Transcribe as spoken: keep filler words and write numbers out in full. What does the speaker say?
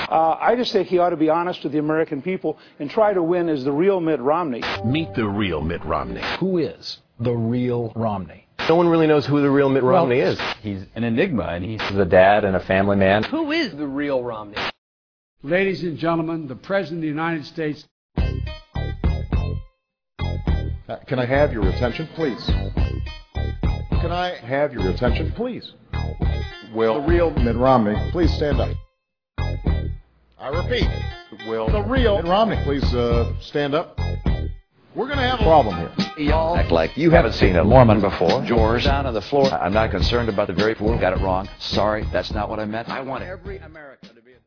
Uh, I just think he ought to be honest with the American people and try to win as the real Mitt Romney. Meet the real Mitt Romney. Who is the real Romney? No one really knows who the real Mitt Romney well, is. He's an enigma, and he's a dad and a family man. Who is the real Romney? Ladies and gentlemen, the President of the United States. Uh, can I have your attention, please? Can I have your attention, please? Will the real Mitt Romney please stand up? I repeat, will the real Mitt Romney please uh, stand up? We're going to have a problem here. Y'all act like you haven't seen a Mormon before. George, down on the floor. I'm not concerned about the very poor who got it wrong. Sorry, that's not what I meant. I want every American to be